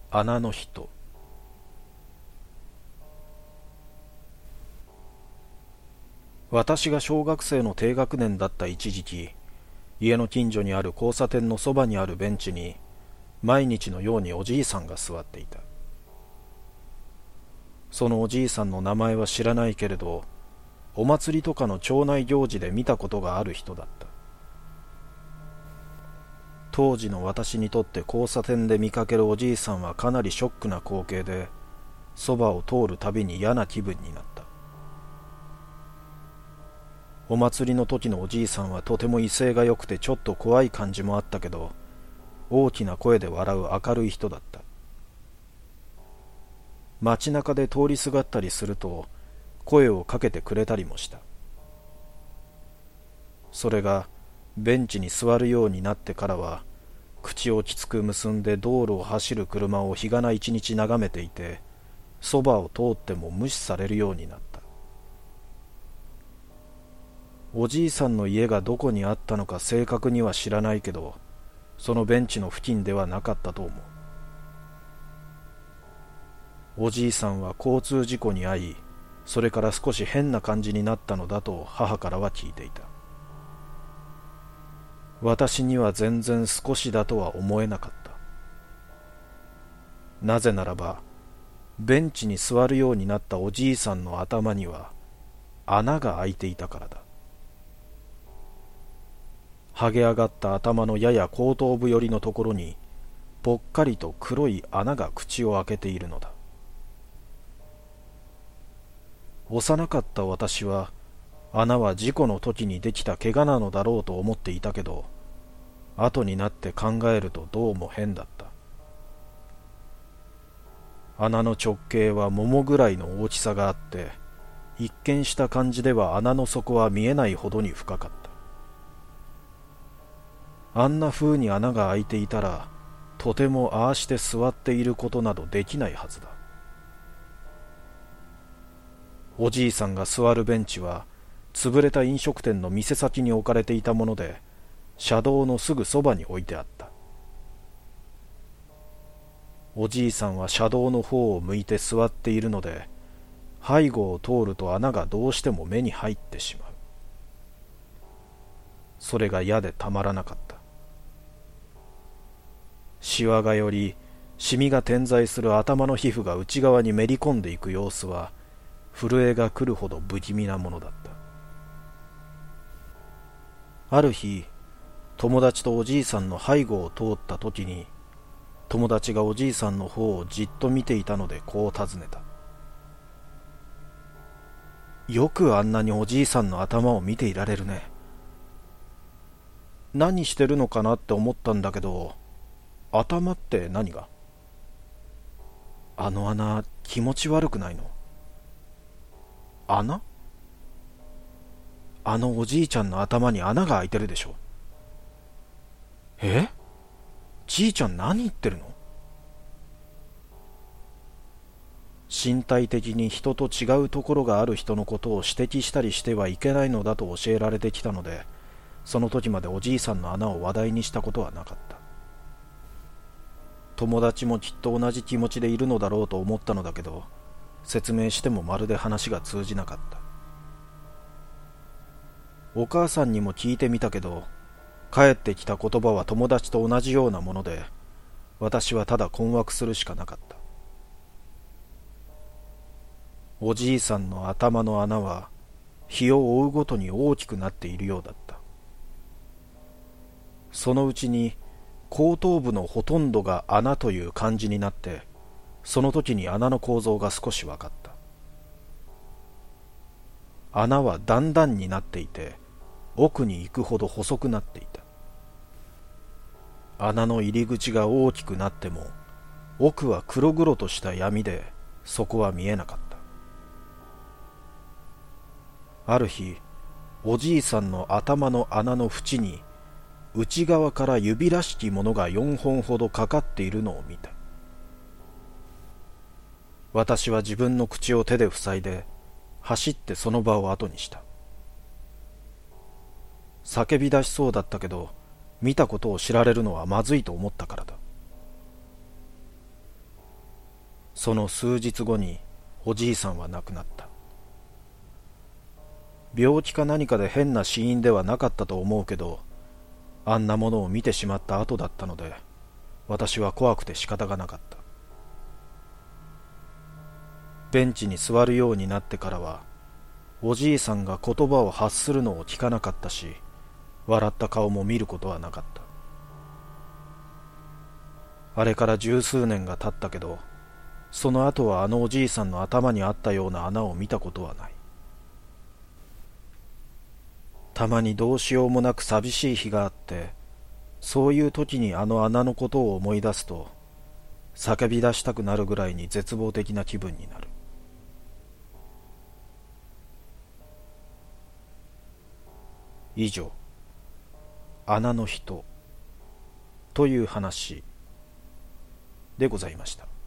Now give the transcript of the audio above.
穴の人。私が小学生の低学年だった一時期、家の近所にある交差点のそばにあるベンチに毎日のようにおじいさんが座っていた。そのおじいさんの名前は知らないけれど、お祭りとかの町内行事で見たことがある人だった。当時の私にとって交差点で見かけるおじいさんはかなりショックな光景で、そばを通るたびに嫌な気分になった。お祭りの時のおじいさんはとても威勢が良くてちょっと怖い感じもあったけど、大きな声で笑う明るい人だった。街中で通りすがったりすると声をかけてくれたりもした。それがベンチに座るようになってからは、口をきつく結んで道路を走る車を日がな一日眺めていて、そばを通っても無視されるようになった。おじいさんの家がどこにあったのか正確には知らないけど、そのベンチの付近ではなかったと思う。おじいさんは交通事故に遭い、それから少し変な感じになったのだと母からは聞いていた。私には全然少しだとは思えなかった。なぜならば、ベンチに座るようになったおじいさんの頭には穴が開いていたからだ。剥げ上がった頭のやや後頭部寄りのところにぽっかりと黒い穴が口を開けているのだ。幼かった私は、穴は事故の時にできた怪我なのだろうと思っていたけど、後になって考えるとどうも変だった。穴の直径は桃ぐらいの大きさがあって、一見した感じでは穴の底は見えないほどに深かった。あんな風に穴が開いていたら、とてもああして座っていることなどできないはずだ。おじいさんが座るベンチは、潰れた飲食店の店先に置かれていたもので、車道のすぐそばに置いてあった。おじいさんは車道の方を向いて座っているので、背後を通ると穴がどうしても目に入ってしまう。それが嫌でたまらなかった。シワがより、シミが点在する頭の皮膚が内側にめり込んでいく様子は、震えが来るほど不気味なものだった。ある日、友達とおじいさんの背後を通った時に、友達がおじいさんの方をじっと見ていたのでこう尋ねた。よくあんなにおじいさんの頭を見ていられるね。何してるのかなって思ったんだけど、頭って何が？あの穴、気持ち悪くないの？穴？あのおじいちゃんの頭に穴が開いてるでしょ。え？じいちゃん何言ってるの？身体的に人と違うところがある人のことを指摘したりしてはいけないのだと教えられてきたので、その時までおじいさんの穴を話題にしたことはなかった。友達もきっと同じ気持ちでいるのだろうと思ったのだけど、説明してもまるで話が通じなかった。お母さんにも聞いてみたけど、返ってきた言葉は友達と同じようなもので、私はただ困惑するしかなかった。おじいさんの頭の穴は日を追うごとに大きくなっているようだった。そのうちに後頭部のほとんどが穴という感じになって、その時に穴の構造が少し分かった。穴は段々になっていて、奥に行くほど細くなっていた。穴の入り口が大きくなっても、奥は黒々とした闇で、そこは見えなかった。ある日、おじいさんの頭の穴の縁に、内側から指らしきものが4本ほどかかっているのを見た。私は自分の口を手で塞いで、走ってその場を後にした。叫び出しそうだったけど、見たことを知られるのはまずいと思ったからだ。 その数日後におじいさんは亡くなった。病気か何かで変な死因ではなかったと思うけど、あんなものを見てしまった後だったので、私は怖くて仕方がなかった。ベンチに座るようになってからは、おじいさんが言葉を発するのを聞かなかったし、笑った顔も見ることはなかった。あれから十数年が経ったけど、その後はあのおじいさんの頭にあったような穴を見たことはない。たまにどうしようもなく寂しい日があって、そういう時にあの穴のことを思い出すと、叫び出したくなるぐらいに絶望的な気分になる。以上、穴の人という話でございました。